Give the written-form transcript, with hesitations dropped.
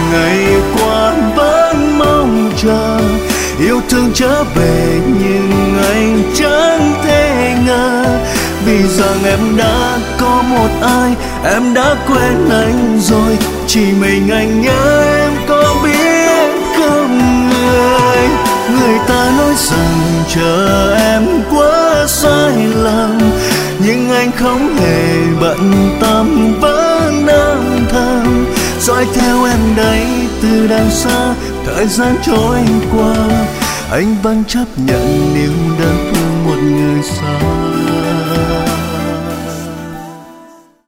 ngày qua vẫn mong chờ yêu thương trở về, nhưng anh chẳng thể ngờ vì rằng em đã có một ai, em đã quên anh rồi. Chỉ mình anh nhớ em có biết không người ta nói rằng chờ em quá sai lầm, nhưng anh không hề bận tâm vẫn âm thầm dõi theo em đây từ đằng xa. Thời gian trôi qua anh vẫn chấp nhận nếu đã thương một người xa.